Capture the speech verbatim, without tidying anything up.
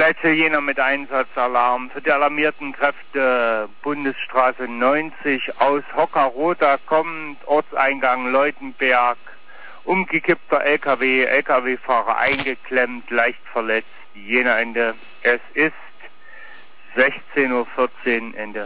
Gleiche Jena mit Einsatzalarm für die alarmierten Kräfte Bundesstraße neunzig aus Hockerroda kommend, Ortseingang Leutenberg, umgekippter L K W, L K W-Fahrer eingeklemmt, leicht verletzt, Jena Ende. Es ist sechzehn Uhr vierzehn Ende.